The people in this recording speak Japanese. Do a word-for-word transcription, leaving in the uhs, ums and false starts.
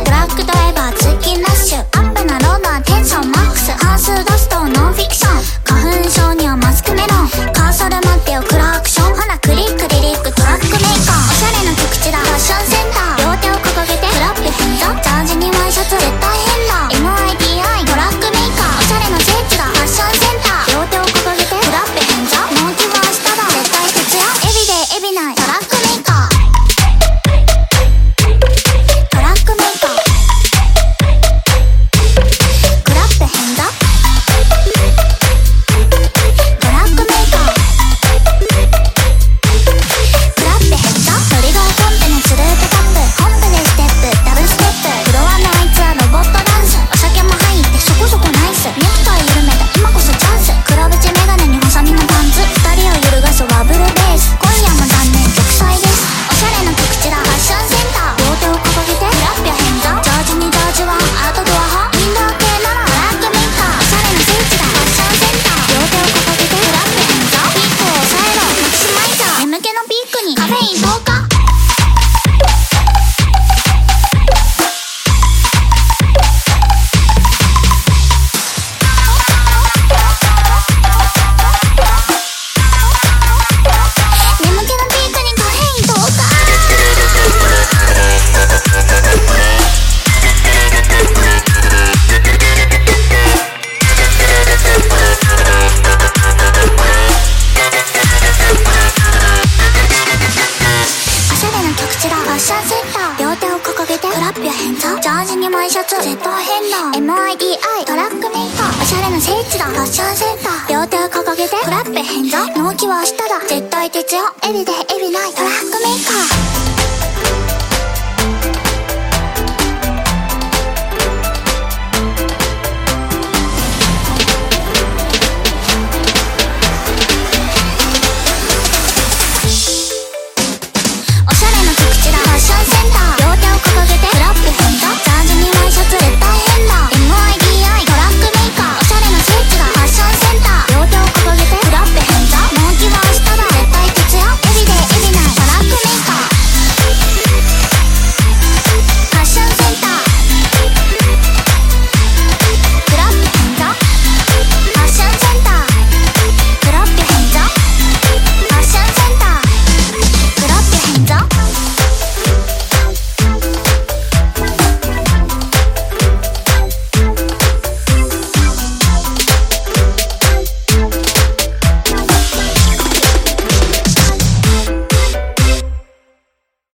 トラックドライバー通勤ラッシュ、アップなロードはテンションマックス、半数ダストノンフィクション、花粉症にはマスクメロン、カーソル待ってよクラクション、ほなクリックリリックトラックメーカー、おしゃれな曲地だファッションセンター、両手を掲げてクラップ変座、ジャージにワイシャツ絶対変だ エムアイディーアイ トラックメーカー、おしゃれな聖地だファッションセンター、両手を掲げてクラップ変座、納期は明日だ絶対徹夜、エビデイエビナイトラックメーカー、トラックメーカー、クラップ変座、トラックメーカー、クラップ変座、トリガーコンテのスループタップ、ホップでステップダブルステップ、フロアのあいつはロボットダンス、お酒も入ってそこそこナイス、ネクタイ緩めた今こそチャンス、黒縁メガネに細身のパンツ、二人を揺るがすワブルベース、今夜も残念玉砕です、おしゃれな曲地だファッションセンター、両手を掲げてクラップや変座、ジャージにジャージはアウトドア派、インドア系ならトラックメーカー、おしゃれな聖地だファッションセンター、両手を掲げてクラップ変座、ピークを抑えろマキシマイザー、眠気のピークにカフェイン投下、眠気のピークにカフェイン投下、おしゃれな曲地だファッションセンター、両手を掲げてクラップや変座、ジャージにワイシャツ絶対変だ エムアイディーアイ トラックメーカー、おしゃれな聖地だファッションセンター、両手を掲げてクラップ変座、納期は明日だ絶対徹夜、エビデイエビナイトラックメーカー。